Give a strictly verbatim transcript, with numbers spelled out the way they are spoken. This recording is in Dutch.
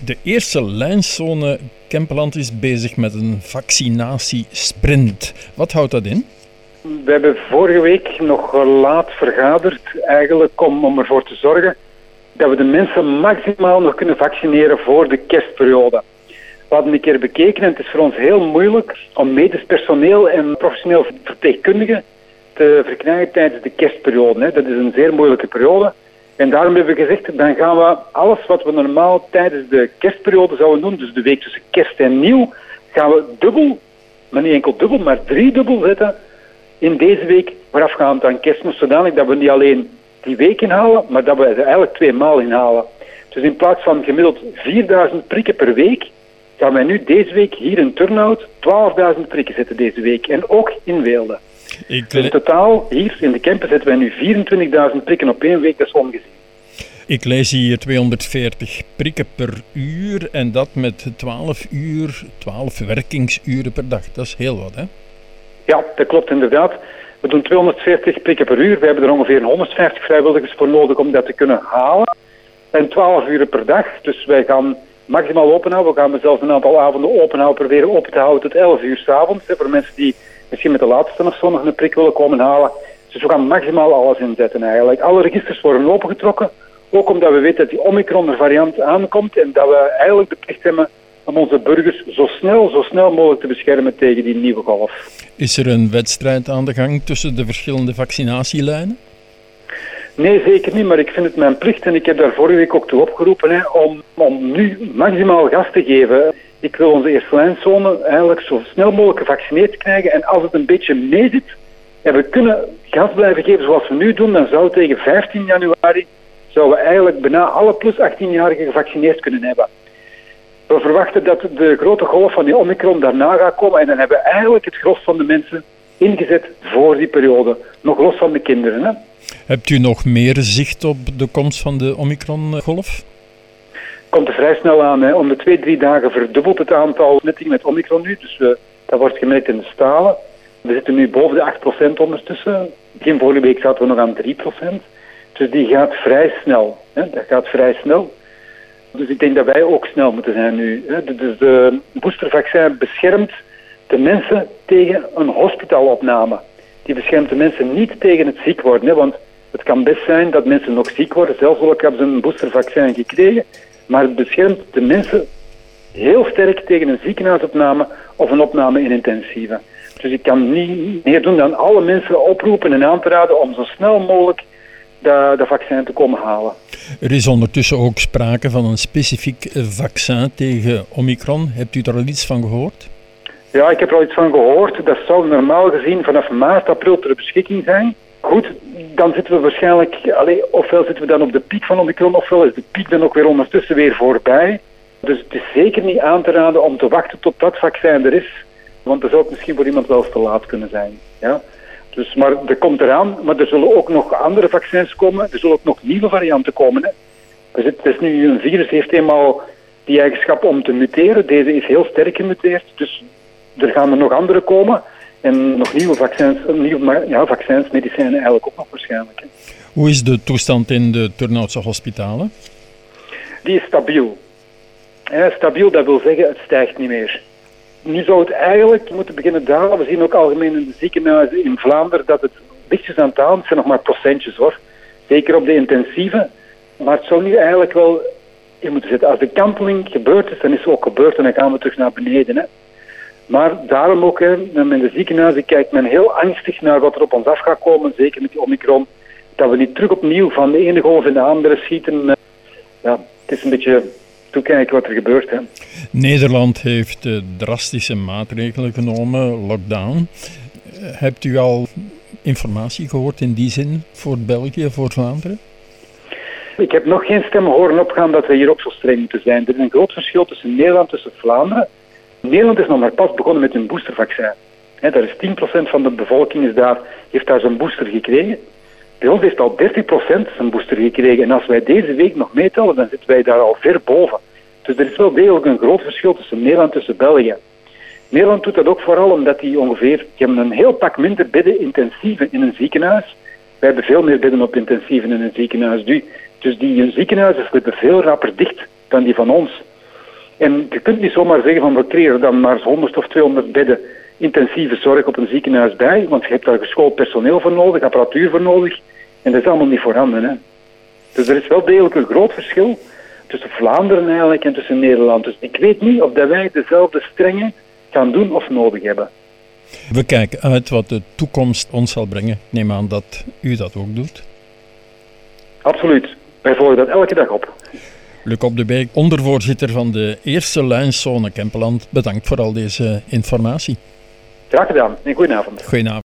De eerste lijnzone Kempeland is bezig met een vaccinatiesprint. Wat houdt dat in? We hebben vorige week nog laat vergaderd eigenlijk om, om ervoor te zorgen dat we de mensen maximaal nog kunnen vaccineren voor de kerstperiode. We hadden een keer bekeken en het is voor ons heel moeilijk om medisch personeel en professioneel verpleegkundigen te verkrijgen tijdens de kerstperiode. Dat is een zeer moeilijke periode. En daarom hebben we gezegd, dan gaan we alles wat we normaal tijdens de kerstperiode zouden doen, dus de week tussen kerst en nieuw, gaan we dubbel, maar niet enkel dubbel, maar driedubbel zetten in deze week voorafgaand aan kerstmis, zodanig dat we niet alleen die week inhalen, maar dat we er eigenlijk twee maal inhalen. Dus in plaats van gemiddeld vierduizend prikken per week, gaan wij nu deze week hier in Turnhout twaalfduizend prikken zetten deze week. En ook in Weelde. Ik... Dus in totaal, hier in de Kempen zetten wij nu vierentwintigduizend prikken op één week, dat is ongezien. Ik lees hier tweehonderdveertig prikken per uur en dat met twaalf uur, twaalf werkingsuren per dag. Dat is heel wat, hè? Ja, dat klopt inderdaad. We doen tweehonderdveertig prikken per uur. We hebben er ongeveer honderdvijftig vrijwilligers voor nodig om dat te kunnen halen. En twaalf uren per dag. Dus wij gaan maximaal openhouden. We gaan zelfs een aantal avonden openhouden, proberen open te houden tot elf uur 's avonds. Voor mensen die misschien met de laatste of zo nog een prik willen komen halen. Dus we gaan maximaal alles inzetten eigenlijk. Alle registers worden opengetrokken. Ook omdat we weten dat die Omicron-variant aankomt en dat we eigenlijk de plicht hebben om onze burgers zo snel, zo snel mogelijk te beschermen tegen die nieuwe golf. Is er een wedstrijd aan de gang tussen de verschillende vaccinatielijnen? Nee, zeker niet, maar ik vind het mijn plicht en ik heb daar vorige week ook toe opgeroepen hè, om, om nu maximaal gas te geven. Ik wil onze eerste lijnzone eigenlijk zo snel mogelijk gevaccineerd krijgen en als het een beetje meezit en we kunnen gas blijven geven zoals we nu doen, dan zou tegen vijftien januari zouden we eigenlijk bijna alle plus achttien-jarigen gevaccineerd kunnen hebben. We verwachten dat de grote golf van die Omicron daarna gaat komen en dan hebben we eigenlijk het gros van de mensen ingezet voor die periode. Nog los van de kinderen. Hè? Hebt u nog meer zicht op de komst van de Omicron-golf? Komt er vrij snel aan. Hè. Om de twee, drie dagen verdubbelt het aantal besmettingen met Omicron nu. Dus we, dat wordt gemeten in de stalen. We zitten nu boven de acht procent ondertussen. Begin vorige week zaten we nog aan drie procent. Dus die gaat vrij snel. Hè. Dat gaat vrij snel. Dus ik denk dat wij ook snel moeten zijn nu. Hè. Dus de boostervaccin beschermt de mensen tegen een hospitaalopname. Die beschermt de mensen niet tegen het ziek worden. Hè. Want het kan best zijn dat mensen nog ziek worden. Zelfs ook hebben ze een boostervaccin gekregen. Maar het beschermt de mensen heel sterk tegen een ziekenhuisopname of een opname in intensieve. Dus ik kan niet meer doen dan alle mensen oproepen en aan te raden om zo snel mogelijk dat, dat vaccin te komen halen. Er is ondertussen ook sprake van een specifiek vaccin tegen Omicron. Hebt u daar al iets van gehoord? Ja, ik heb er al iets van gehoord. Dat zou normaal gezien vanaf maart, april ter beschikking zijn. Goed, dan zitten we waarschijnlijk, allez, ofwel zitten we dan op de piek van Omicron, ofwel is de piek dan ook weer ondertussen weer voorbij. Dus het is zeker niet aan te raden om te wachten tot dat vaccin er is. Want dan zou het misschien voor iemand wel eens te laat kunnen zijn. Ja? Dus, maar er komt eraan, maar er zullen ook nog andere vaccins komen. Er zullen ook nog nieuwe varianten komen. Hè. Dus het is nu, een virus heeft eenmaal die eigenschap om te muteren. Deze is heel sterk gemuteerd. Dus er gaan er nog andere komen. En nog nieuwe vaccins, nieuwe, ja, vaccins, medicijnen eigenlijk ook nog waarschijnlijk. Hè. Hoe is de toestand in de Turnhoutse hospitalen? Die is stabiel. Ja, stabiel, dat wil zeggen, het stijgt niet meer. Nu zou het eigenlijk moeten beginnen dalen. We zien ook algemeen in de ziekenhuizen in Vlaanderen dat het lichtjes aan het dalen. Het zijn nog maar procentjes hoor. Zeker op de intensieve. Maar het zou nu eigenlijk wel in moeten zitten. Als de kanteling gebeurd is, dan is het ook gebeurd en dan gaan we terug naar beneden. Hè. Maar daarom ook, hè, in de ziekenhuizen kijkt men heel angstig naar wat er op ons af gaat komen. Zeker met die Omicron. Dat we niet terug opnieuw van de ene golf in de andere schieten. Ja, het is een beetje toekijken wat er gebeurt. Hè. Nederland heeft uh, drastische maatregelen genomen, lockdown. Uh, hebt u al informatie gehoord in die zin voor België, voor Vlaanderen? Ik heb nog geen stemmen horen opgaan dat we hier ook zo streng moeten zijn. Er is een groot verschil tussen Nederland en tussen Vlaanderen. Nederland is nog maar pas begonnen met een boostervaccin. He, daar is tien procent van de bevolking is daar, heeft daar zijn booster gekregen. Bij ons heeft al dertig procent zijn booster gekregen. En als wij deze week nog meetellen, dan zitten wij daar al ver boven. Dus er is wel degelijk een groot verschil tussen Nederland en tussen België. Nederland doet dat ook vooral omdat die ongeveer, die hebben een heel pak minder bedden intensieven in een ziekenhuis. Wij hebben veel meer bedden op intensieven in een ziekenhuis. Dus die ziekenhuizen slippen veel rapper dicht dan die van ons. En je kunt niet zomaar zeggen van we creëren dan maar honderd of tweehonderd bedden intensieve zorg op een ziekenhuis bij, want je hebt daar geschoold personeel voor nodig, apparatuur voor nodig, en dat is allemaal niet voorhanden. Hè. Dus er is wel degelijk een groot verschil tussen Vlaanderen eigenlijk en tussen Nederland. Dus ik weet niet of dat wij dezelfde strengen gaan doen of nodig hebben. We kijken uit wat de toekomst ons zal brengen. Ik neem aan dat u dat ook doet. Absoluut. Wij volgen dat elke dag op. Luc Op de Beek, ondervoorzitter van de eerste lijnzone Kempeland. Bedankt voor al deze informatie. Graag gedaan en goedenavond. Goedenavond.